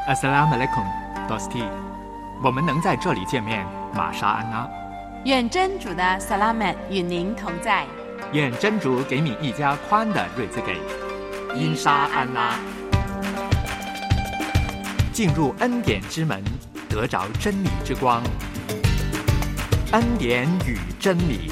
Assalamualaikum, Dosti。我们能在这里见面，玛莎安拉。 愿真主的 Salamat 与您同在。 愿真主给你一家宽的日子给。因沙安拉。进入恩典之门，得着真理之光。恩典与真理。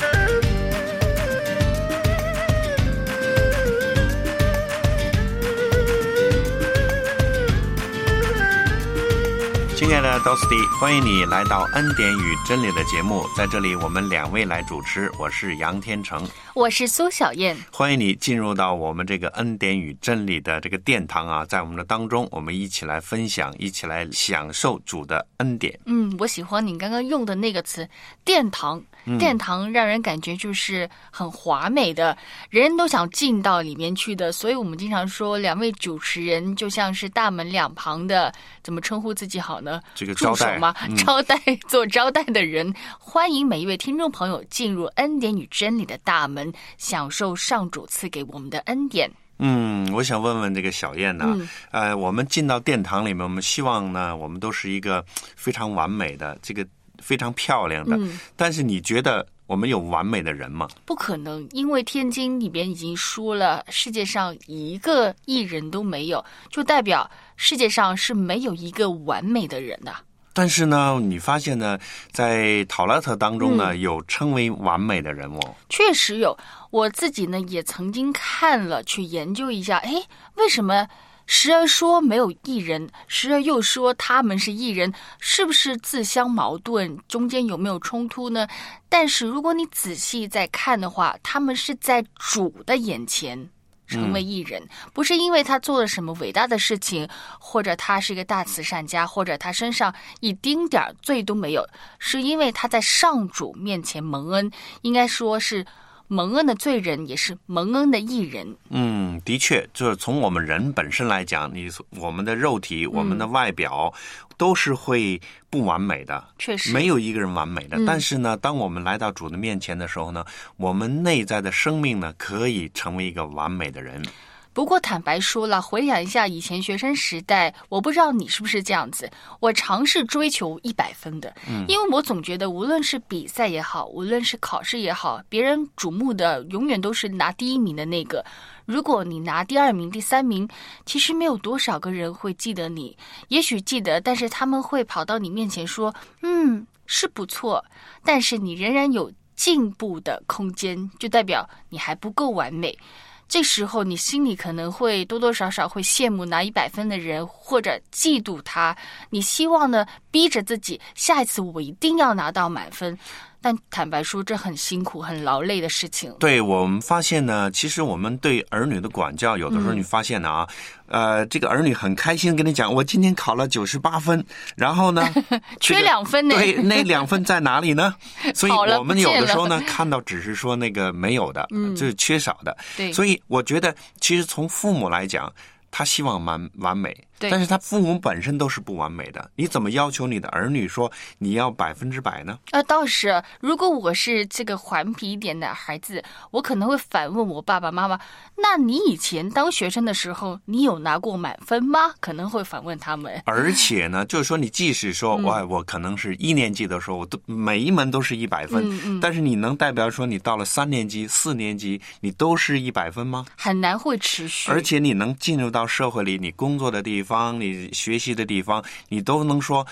亲爱的 Dosti， 欢迎你来到恩典与真理的节目，在这里我们两位来主持，我是杨天成， 我是苏小燕。 欢迎你进入到我们这个恩典与真理的这个殿堂啊，在我们的当中，我们一起来分享，一起来享受主的恩典。 我喜欢你刚刚用的那个词殿堂。殿堂让人感觉就是很华美的，人人都想进到里面去的，所以我们经常说两位主持人就像是大门两旁的，怎么称呼自己好呢？ 这个招待吗？做招待的人。欢迎每一位听众朋友进入恩典与真理的大门，享受上主赐给我们的恩典。 我想问问这个小燕呢，我们进到殿堂里面，我们希望呢，我们都是一个非常完美的，这个非常漂亮的，但是你觉得我们有完美的人吗？ 不可能，因为天经里边已经说了，世界上一个艺人都没有，就代表世界上是没有一个完美的人的。 但是呢，你发现呢，在讨拉特当中呢，有称为完美的人哦。 确实有，我自己呢也曾经看了，去研究一下，为什么时而说没有艺人，时而又说他们是艺人，是不是自相矛盾？中间有没有冲突呢？但是如果你仔细再看的话，他们是在主的眼前成为艺人，不是因为他做了什么伟大的事情，或者他是一个大慈善家，或者他身上一丁点罪都没有，是因为他在上主面前蒙恩，应该说是蒙恩的罪人，也是蒙恩的义人。 的确，就是从我们人本身来讲，我们的肉体，我们的外表，都是会不完美的， 确实没有一个人完美的。但是呢，当我们来到主的面前的时候呢，我们内在的生命呢，可以成为一个完美的人。 不过坦白说了，回想一下以前学生时代，我不知道你是不是这样子，我尝试追求100分的，因为我总觉得无论是比赛也好，无论是考试也好，别人瞩目的永远都是拿第1名的那个。如果你拿第2名、第3名，其实没有多少个人会记得你，也许记得，但是他们会跑到你面前说，是不错，但是你仍然有进步的空间，就代表你还不够完美。这时候你心里可能会多多少少会羡慕拿100分的人，或者嫉妒他，你希望呢逼着自己下一次我一定要拿到满分。但坦白说，这很辛苦很劳累的事情。 对，我们发现呢，其实我们对儿女的管教，有的时候你发现呢这个儿女很开心跟你讲，我今天考了98分，然后呢缺2分呢， 对，那2分在哪里呢？所以我们有的时候呢看到只是说那个没有的，就是缺少的。 对， 所以我觉得其实从父母来讲，他希望完美，但是他父母本身都是不完美的，你怎么要求你的儿女说你要100%呢？ 倒是，如果我是这个顽皮一点的孩子，我可能会反问我爸爸妈妈，那你以前当学生的时候，你有拿过满分吗？可能会反问他们。 而且呢，就是说你即使说我可能是1年级的时候，我都每一门都是100分，但是你能代表说你到了3年级、4年级，你都是100分吗？ 很难会持续。 而且你能进入到社会里，你工作的地方，你学习的地方，你都能说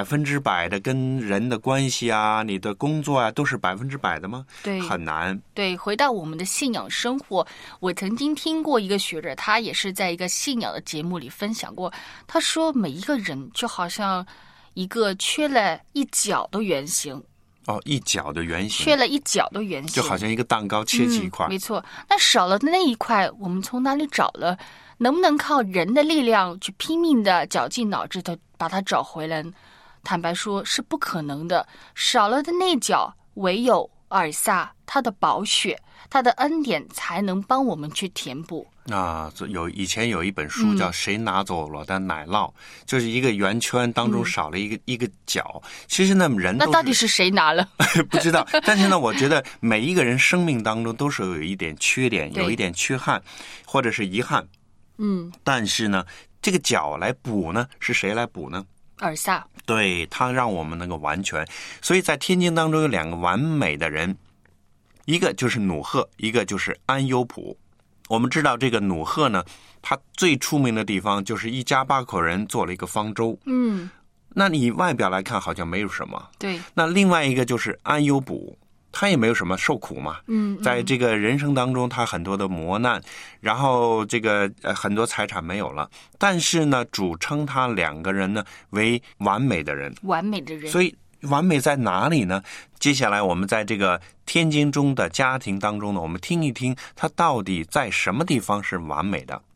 100%的跟人的关系啊，你的工作啊，都是100%的吗？ 对， 很难。 对，回到我们的信仰生活，我曾经听过一个学者，他也是在一个信仰的节目里分享过，他说每一个人就好像一个缺了一角的圆形。 一角的圆形， 缺了一角的圆形， 就好像一个蛋糕切几块。 没错，那少了的那一块，我们从哪里找了？能不能靠人的力量去拼命的绞尽脑汁的把它找回来？坦白说是不可能的。少了的那角，唯有尔撒他的宝血，他的恩典才能帮我们去填补。 以前有一本书叫《谁拿走了的奶酪》，就是一个圆圈当中少了一个角。其实呢，人都那到底是谁拿了？ 不知道。但是呢，我觉得每一个人生命当中都是有一点缺点，有一点缺憾，或者是遗憾。但是呢， 这个角来补呢，是谁来补呢？ 尔撒。 对，他让我们能够完全。所以在天经当中有2个完美的人，一个就是努赫，一个就是安优普。我们知道这个努赫呢，他最出名的地方就是一家8口人做了一个方舟。那你外表来看好像没有什么。 对。 那另外一个就是安优普，他也没有什么受苦嘛。在这个人生当中，他很多的磨难，然后这个很多财产没有了，但是呢，主称他2个人呢为完美的人。 完美的人。 所以完美在哪里呢？接下来我们在这个天经中的家庭当中呢，我们听一听他到底在什么地方是完美的。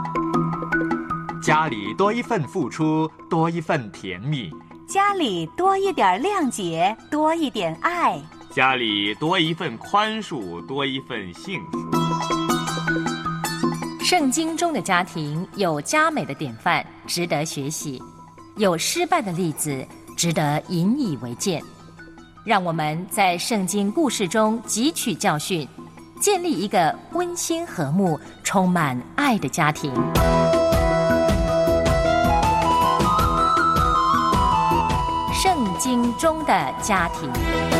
家里多一份付出，多一份甜蜜； 家里多一点谅解，多一点爱； 家里多一份宽恕，多一份幸福。 圣经中的家庭有佳美的典范，值得学习；有失败的例子，值得引以为戒。让我们在圣经故事中汲取教训，建立一个温馨和睦、充满爱的家庭。圣经中的家庭。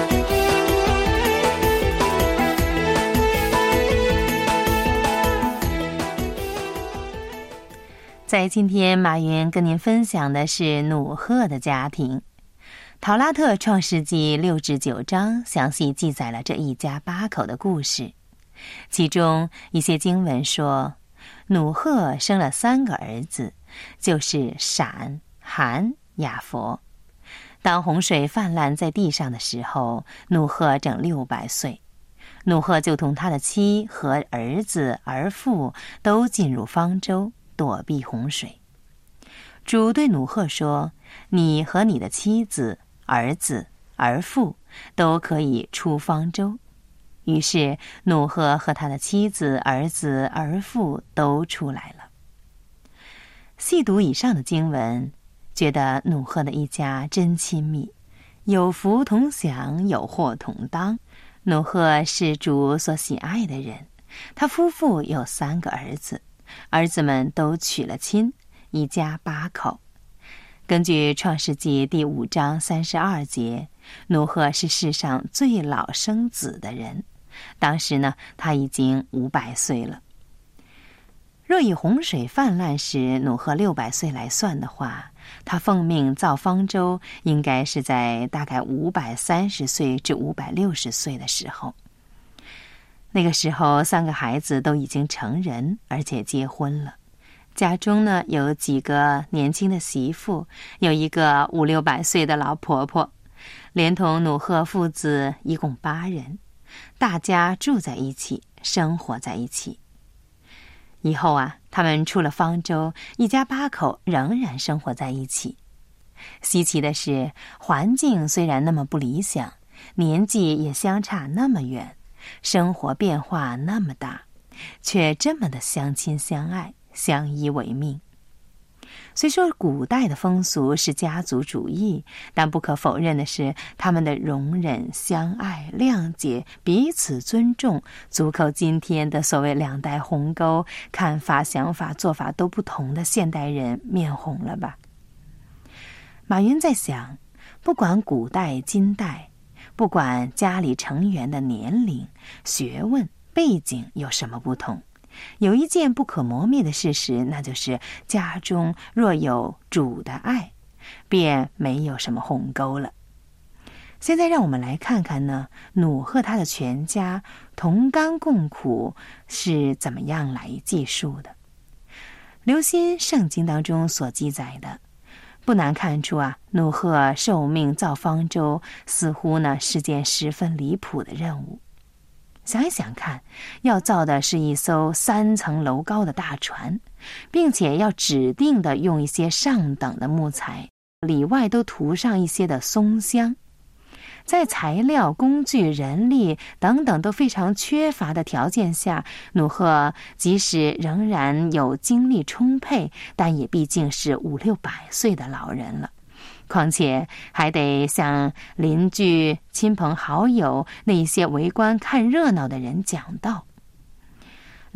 在今天，马云跟您分享的是努赫的家庭。陶拉特创世纪6至9章详细记载了这一家8口的故事，其中一些经文说，努赫生了3个儿子，就是闪、含、雅弗。当洪水泛滥在地上的时候，努赫整600岁。努赫就同他的妻和儿子儿妇都进入方舟，躲避洪水。主对努赫说，你和你的妻子、儿子、儿妇都可以出方舟。于是努赫和他的妻子、儿子、儿妇都出来了。细读以上的经文，觉得努赫的一家真亲密，有福同享，有祸同当。努赫是主所喜爱的人，他夫妇有3个儿子，儿子们都娶了亲，一家8口。根据创世纪第5章32节，努赫是世上最老生子的人，当时呢，他已经500岁了。若以洪水泛滥时努赫600岁来算的话，他奉命造方舟应该是在大概530岁至560岁的时候。那个时候3个孩子都已经成人，而且结婚了。家中呢有几个年轻的媳妇，有一个500-600岁的老婆婆，连同努赫父子一共8人，大家住在一起，生活在一起。以后啊，他们出了方舟，一家8口仍然生活在一起。稀奇的是，环境虽然那么不理想，年纪也相差那么远，生活变化那么大，却这么的相亲相爱，相依为命。虽说古代的风俗是家族主义，但不可否认的是，他们的容忍、相爱、谅解、彼此尊重，足够今天的所谓2代鸿沟，看法、想法、做法都不同的现代人面红了吧。马云在想，不管古代、今代，不管家里成员的年龄、学问、背景有什么不同，有一件不可磨灭的事实，那就是家中若有主的爱，便没有什么鸿沟了。现在让我们来看看呢，努赫他的全家同甘共苦是怎么样来记述的。留心圣经当中所记载的，不难看出啊，努赫受命造方舟，似乎呢是件十分离谱的任务。想一想看，要造的是一艘3层楼高的大船，并且要指定的用一些上等的木材，里外都涂上一些的松香。在材料、工具、人力等等都非常缺乏的条件下，努赫即使仍然有精力充沛，但也毕竟是500-600岁的老人了。况且还得向邻居、亲朋好友那些围观看热闹的人讲道。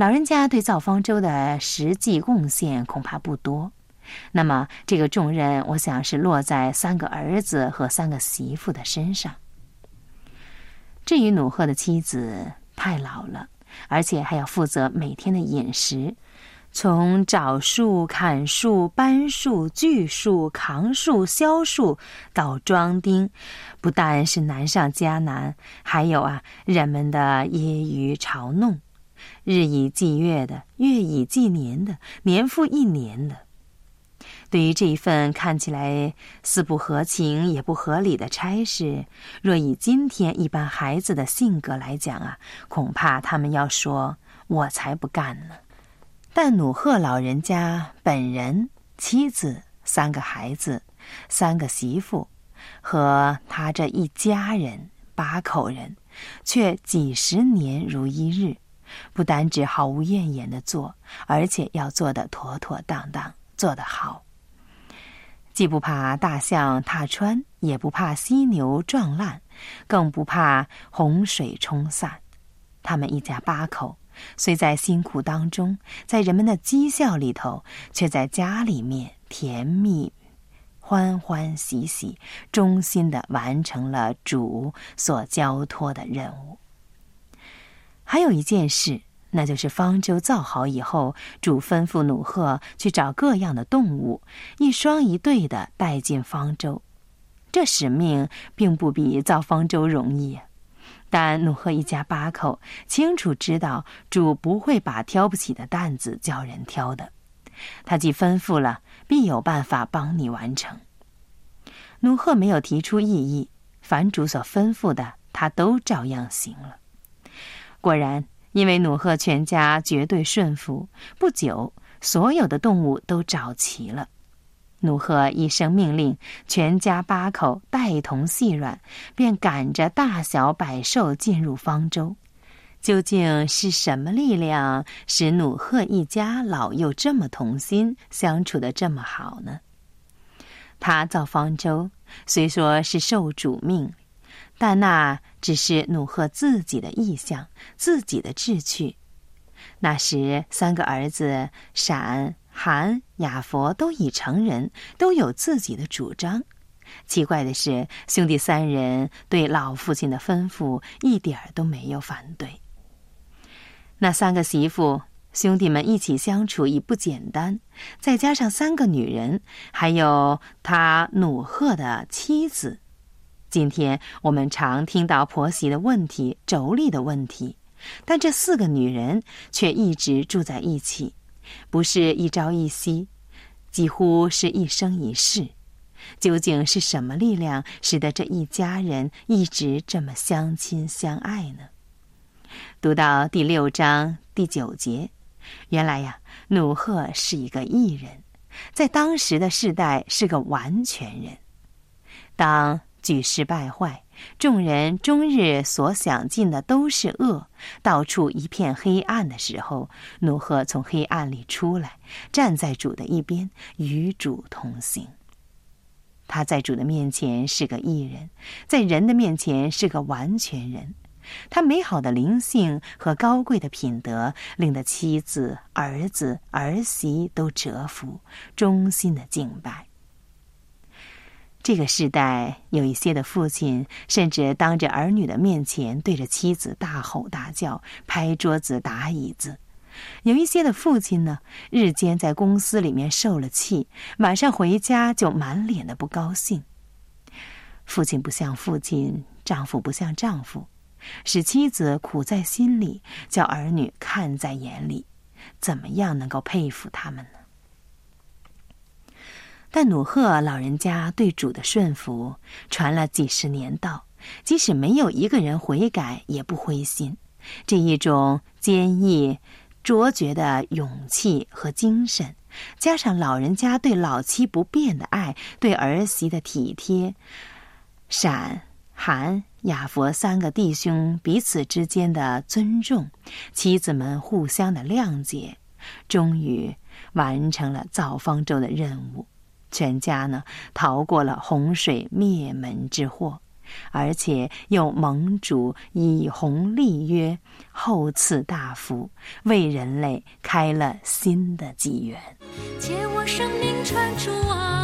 老人家对造方舟的实际贡献恐怕不多，那么这个重任我想是落在3个儿子和3个媳妇的身上。至于努赫的妻子太老了，而且还要负责每天的饮食，从找树、砍树、搬树、锯树、扛树、削树到装钉，不但是难上加难，还有人们的揶揄嘲弄，日以继月的，月以继年的，年复一年的。对于这一份看起来似不合情也不合理的差事，若以今天一般孩子的性格来讲恐怕他们要说我才不干呢。但努赫老人家本人、妻子、3个孩子、3个媳妇和他这一家人8口人，却几十年如一日，不单只毫无怨言地做，而且要做得妥妥当当，做得好。既不怕大象踏穿，也不怕犀牛撞烂，更不怕洪水冲散。他们一家8口，虽在辛苦当中，在人们的讥笑里头，却在家里面甜蜜欢欢喜喜，衷心地完成了主所交托的任务。还有一件事，那就是方舟造好以后，主吩咐努赫去找各样的动物，一双一对的带进方舟。这使命并不比造方舟容易，但努赫一家8口清楚知道主不会把挑不起的担子叫人挑的，他既吩咐了，必有办法帮你完成。努赫没有提出异议，凡主所吩咐的，他都照样行了。果然，因为努赫全家绝对顺服，不久所有的动物都找齐了。努赫一声命令，全家8口带同细软，便赶着大小百兽进入方舟。究竟是什么力量使努赫一家老幼这么同心，相处得这么好呢？他造方舟虽说是受主命，但那只是努赫自己的意向，自己的志趣。那时3个儿子闪、韩、雅佛都已成人，都有自己的主张。奇怪的是，兄弟3人对老父亲的吩咐一点都没有反对。那3个媳妇，兄弟们一起相处已不简单，再加上3个女人，还有他努赫的妻子。今天我们常听到婆媳的问题、妯娌的问题，但这4个女人却一直住在一起，不是一朝一夕，几乎是一生一世。究竟是什么力量使得这一家人一直这么相亲相爱呢？读到第6章第9节，原来努赫是一个义人，在当时的世代是个完全人。当举世败坏，众人终日所想尽的都是恶，到处一片黑暗的时候，努赫从黑暗里出来，站在主的一边，与主同行。他在主的面前是个义人，在人的面前是个完全人。他美好的灵性和高贵的品德，令得妻子、儿子、儿媳都折服，衷心的敬拜。这个时代有一些的父亲，甚至当着儿女的面前对着妻子大吼大叫，拍桌子打椅子。有一些的父亲呢，日间在公司里面受了气，晚上回家就满脸的不高兴。父亲不像父亲，丈夫不像丈夫，使妻子苦在心里，叫儿女看在眼里，怎么样能够佩服他们呢？但努赫老人家对主的顺服传了几十年道，即使没有一个人悔改，也不灰心。这一种坚毅卓绝的勇气和精神，加上老人家对老妻不变的爱，对儿媳的体贴，闪、韩、雅佛3个弟兄彼此之间的尊重，妻子们互相的谅解，终于完成了造方舟的任务。全家呢逃过了洪水灭门之祸， 而且又蒙主以弘立约，厚赐大福，为人类开了新的纪元。 借我生命传出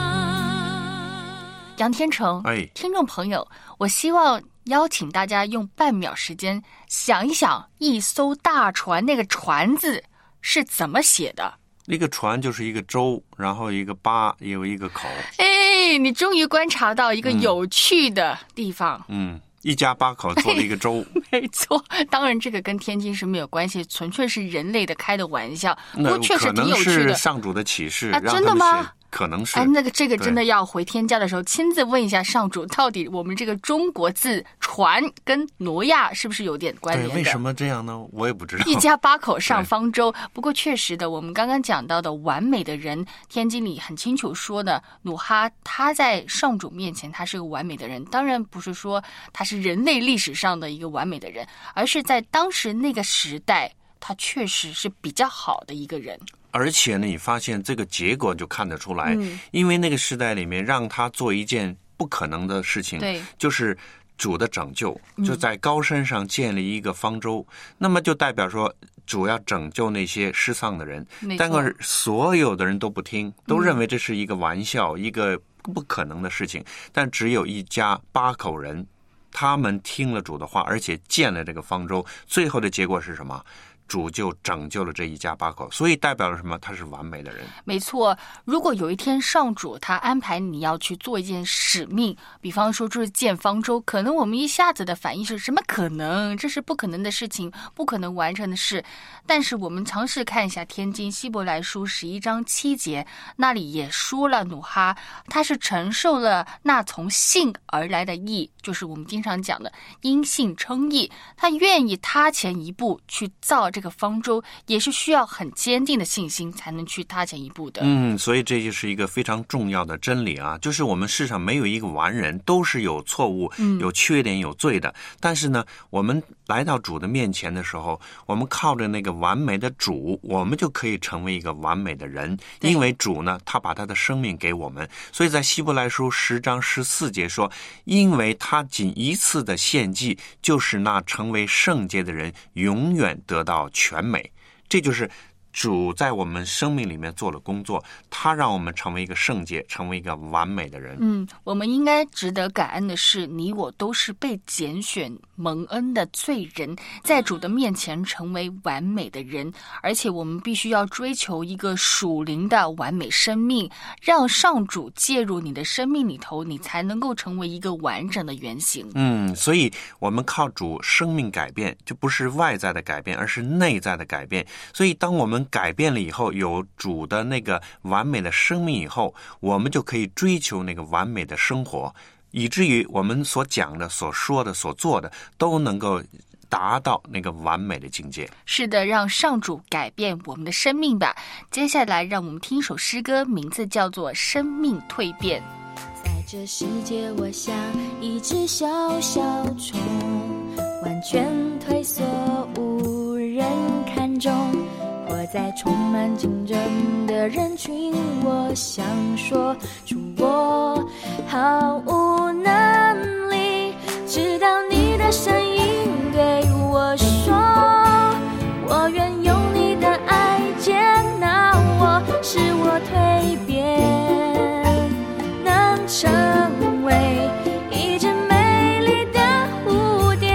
杨天成，听众朋友，我希望邀请大家用半秒时间想一想，一艘大船那个船字是怎么写的？ 一个船就是一个舟，然后一个八也有一个口。 你终于观察到一个有趣的地方。 一家8口做了一个舟。 没错，当然这个跟天津是没有关系，纯粹是人类的开的玩笑。不过确实挺有趣的。 可能是上主的启示， 真的吗？ 可能是。 这个真的要回天家的时候亲自问一下上主，到底我们这个中国字船跟挪亚是不是有点关联的？ 对，为什么这样呢？我也不知道。 一家8口上方舟。不过确实的，我们刚刚讲到的完美的人，天经里很清楚说的，努哈他在上主面前他是个完美的人，当然不是说他是人类历史上的一个完美的人，而是在当时那个时代他确实是比较好的一个人。 而且呢，你发现这个结果就看得出来，因为那个时代里面让他做一件不可能的事情， 对， 就是主的拯救，就在高山上建立一个方舟，那么就代表说主要拯救那些失丧的人，但是所有的人都不听，都认为这是一个玩笑，一个不可能的事情，但只有一家8口人，他们听了主的话，而且建了这个方舟，最后的结果是什么？主就拯救了这一家8口，所以代表了什么？他是完美的人。 没错，如果有一天上主他安排你要去做一件使命，比方说就是建方舟，可能我们一下子的反应是什么可能？这是不可能的事情，不可能完成的事。但是我们尝试看一下天经希伯来书11章7节，那里也说了努哈他是承受了那从信而来的义，就是我们经常讲的因信称义，他愿意踏前一步去造这个方舟，也是需要很坚定的信心才能去踏前一步的。 所以这就是一个非常重要的真理啊，就是我们世上没有一个完人，都是有错误、有缺点、有罪的。但是呢，我们来到主的面前的时候，我们靠着那个完美的主，我们就可以成为一个完美的人。因为主呢，他把他的生命给我们，所以在希伯来书10章14节说，因为他仅一次的献祭，就是那成为圣洁的人永远得到全美。这就是主在我们生命里面做了工作，他让我们成为一个圣洁，成为一个完美的人。 我们应该值得感恩的是，你我都是被拣选蒙恩的罪人，在主的面前成为完美的人，而且我们必须要追求一个属灵的完美生命，让上主介入你的生命里头，你才能够成为一个完整的原型。 所以我们靠主生命改变，就不是外在的改变，而是内在的改变。所以当我们改变了以后，有主的那个完美的生命以后，我们就可以追求那个完美的生活，以至于我们所讲的、所说的、所做的都能够达到那个完美的境界。 是的，让上主改变我们的生命吧。接下来让我们听一首诗歌，名字叫做《生命蜕变》。 在这世界，我像一只小小虫，完全退缩，无人看重。活在充满竞争的人群，我想说出我毫无能力，直到你的声音对我说，我愿用你的爱接纳我，使我蜕变，能成为一只美丽的蝴蝶。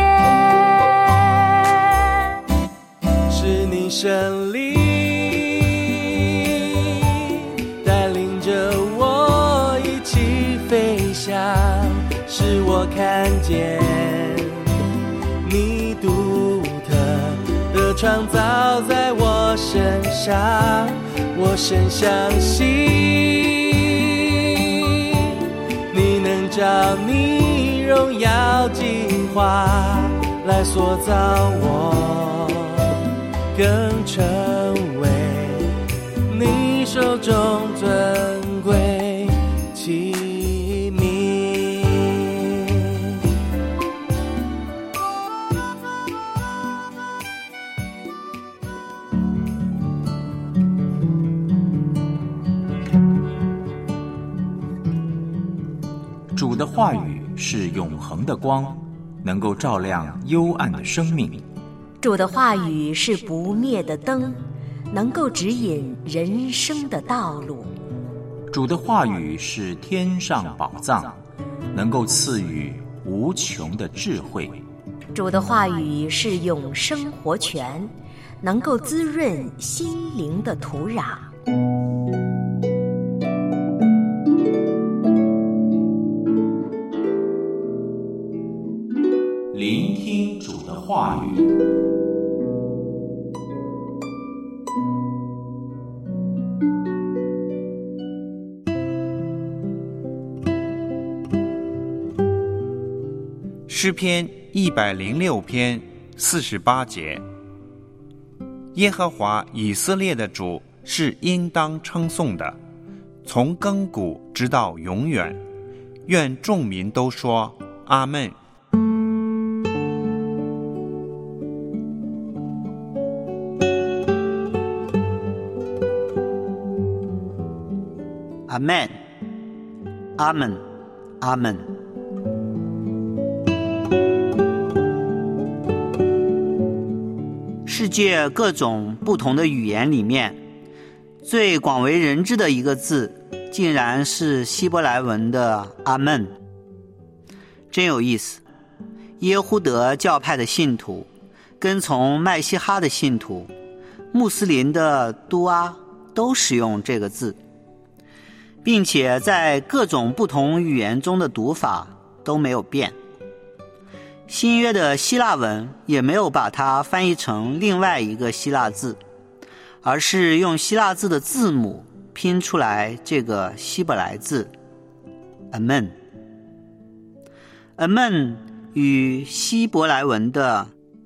是你胜利使我看见你独特的创造在我身上，我深相信你能照你荣耀计划来塑造我，更成为你手中尊贵器皿。 主的话语是永恒的光，能够照亮幽暗的生命。 主的话语是不灭的灯，能够指引人生的道路。 主的话语是天上宝藏，能够赐予无穷的智慧。 主的话语是永生活泉，能够滋润心灵的土壤。 聆听主的话语。 诗篇106篇48节，耶和华以色列的主是应当称颂的，从亘古直到永远。愿众民都说阿们。 阿们，阿们，阿们。世界各种不同的语言里面，最广为人知的一个字，竟然是希伯来文的阿们。真有意思，耶呼德教派的信徒，跟从麦西哈的信徒，穆斯林的都阿都使用这个字，并且在各种不同语言中的读法都没有变。新约的希腊文也没有把它翻译成另外一个希腊字，而是用希腊字的字母拼出来这个希伯来字 Amen。Amen 与希伯来文的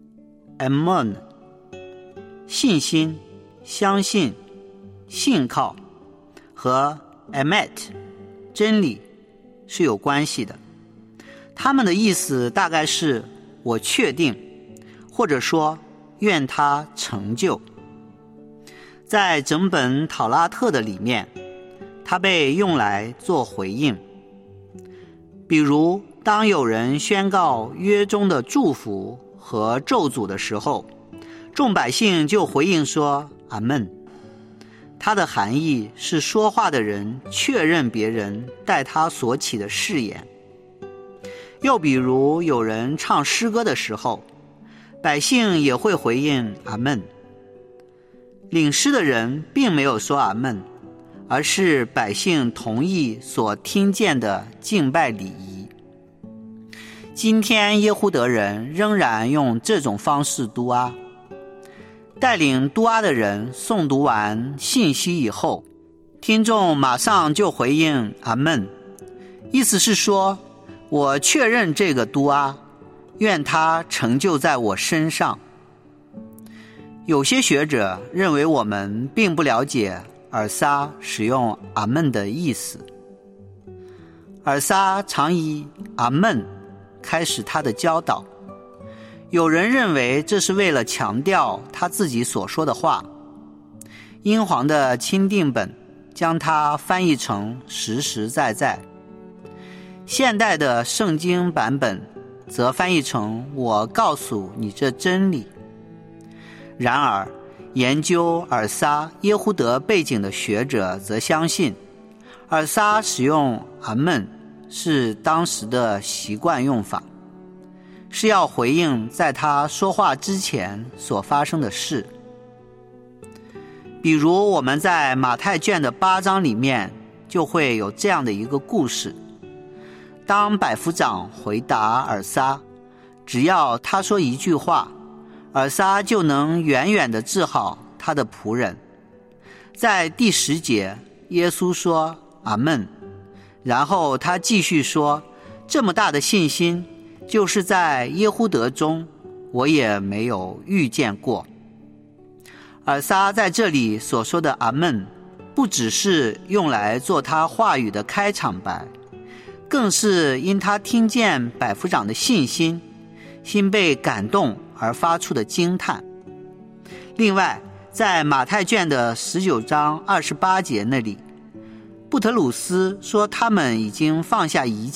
Amon 信心、相信、信靠和 Emet 真理是有关系的。他们的意思大概是我确定，或者说愿它成就。在整本讨拉特的里面，它被用来做回应。比如当有人宣告约中的祝福和咒诅的时候，众百姓就回应说阿们。它的含义是说话的人确认别人带他所起的誓言。又比如有人唱诗歌的时候，百姓也会回应阿们。领诗的人并没有说阿们，而是百姓同意所听见的敬拜礼仪。今天耶呼德人仍然用这种方式读阿。带领读阿的人诵读完信息以后，听众马上就回应阿们，意思是说我确认这个读阿，愿它成就在我身上。有些学者认为我们并不了解尔撒使用阿们的意思。尔撒常以阿们开始他的教导，有人认为这是为了强调他自己所说的话。英皇的钦定本将它翻译成实实在在，现代的圣经版本则翻译成我告诉你这真理。然而研究尔撒耶呼德背景的学者则相信，尔撒使用阿们是当时的习惯用法，是要回应在他说话之前所发生的事。比如我们在马太卷的8章里面就会有这样的一个故事。当百夫长回答尔撒，只要他说一句话，尔撒就能远远地治好他的仆人。在第10节，耶稣说阿们，然后他继续说，这么大的信心就是在耶呼德中我也没有遇见过。尔撒在这里所说的阿们，不只是用来做他话语的开场白，更是因他听见百夫长的信心，心被感动而发出的惊叹。另外在马太卷的19章28节那里，布特鲁斯说他们已经放下一切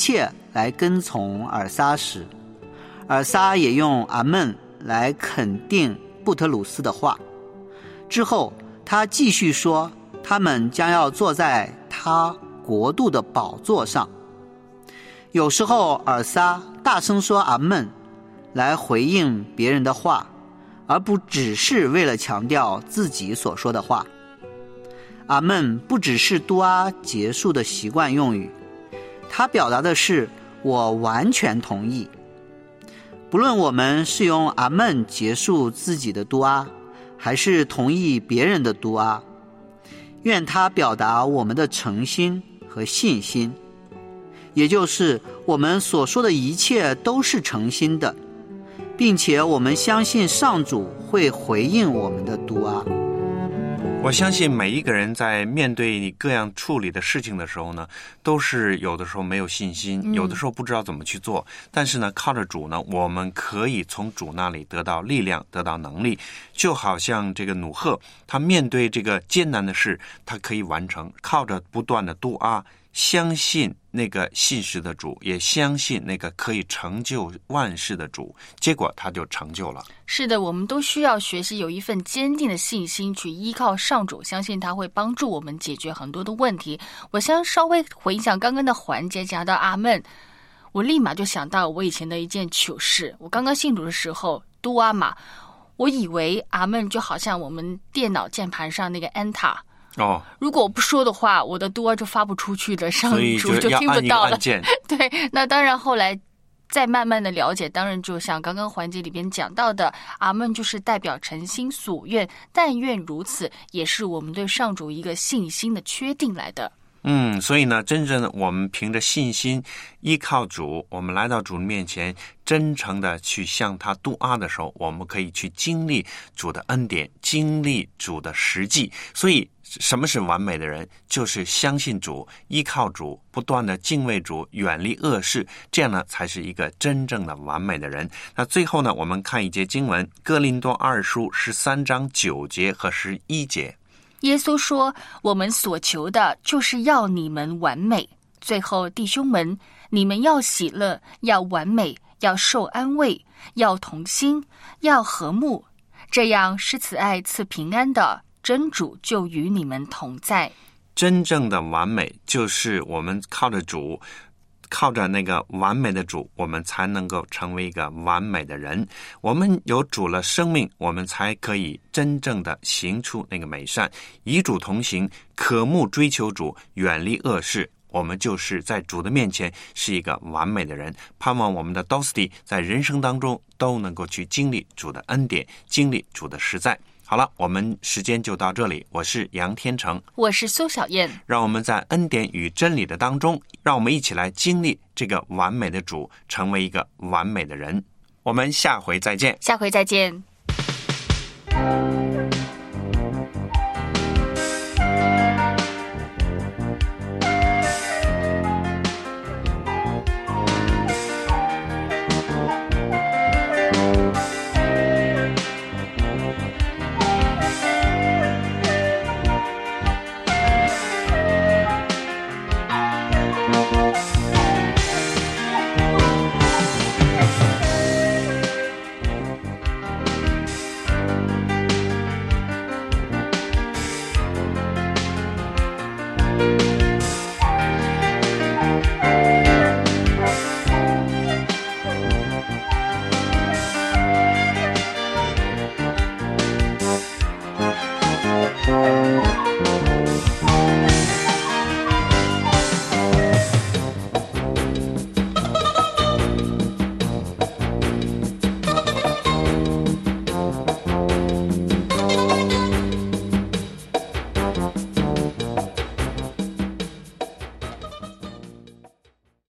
来跟从尔撒时，尔撒也用阿们来肯定布特鲁斯的话。之后他继续说，他们将要坐在他国度的宝座上。有时候尔撒大声说阿们来回应别人的话，而不只是为了强调自己所说的话。阿们不只是杜阿结束的习惯用语，它表达的是我完全同意。不论我们是用阿们结束自己的杜阿，还是同意别人的杜阿，愿它表达我们的诚心和信心，也就是我们所说的一切都是诚心的，并且我们相信上主会回应我们的杜阿。 我相信每一个人在面对你各样处理的事情的时候呢，都是有的时候没有信心，有的时候不知道怎么去做，但是呢，靠着主呢，我们可以从主那里得到力量，得到能力。就好像这个努赫，他面对这个艰难的事，他可以完成，靠着不断的杜阿，相信那个信实的主，也相信那个可以成就万事的主，结果他就成就了。 是的，我们都需要学习有一份坚定的信心，去依靠上主，相信他会帮助我们解决很多的问题。我想稍微回想刚刚的环节，讲到阿们，我立马就想到我以前的一件糗事。我刚刚信主的时候，杜阿玛，我以为阿们就好像我们电脑键盘上那个 Enter。如果我不说的话，我的杜阿就发不出去的，上主就听不到了。对，那当然后来再慢慢的了解，当然就像刚刚环节里边讲到的，阿们就是代表诚心所愿，但愿如此，也是我们对上主一个信心的确定来的。 所以呢，真正的我们凭着信心依靠主，我们来到主面前，真诚的去向他杜阿的时候，我们可以去经历主的恩典，经历主的实际。所以什么是完美的人？就是相信主，依靠主，不断的敬畏主，远离恶事，这样呢才是一个真正的完美的人。那最后呢，我们看一节经文，哥林多二书13章9节和11节。 耶稣说，我们所求的就是要你们完美。最后弟兄们，你们要喜乐，要完美，要受安慰，要同心，要和睦，这样施慈爱赐平安的真主就与你们同在。 真正的完美就是我们靠着主，靠着那个完美的主，我们才能够成为一个完美的人。我们有主了生命，我们才可以真正的行出那个美善，与主同行，渴慕追求主，远离恶事。我们就是在主的面前是一个完美的人。盼望我们的 Dosty 在人生当中都能够去经历主的恩典，经历主的实在。好了，我们时间就到这里。我是杨天成， 我是苏小燕。 让我们在恩典与真理的当中，让我们一起来经历这个完美的主，成为一个完美的人。我们下回再见。 下回再见。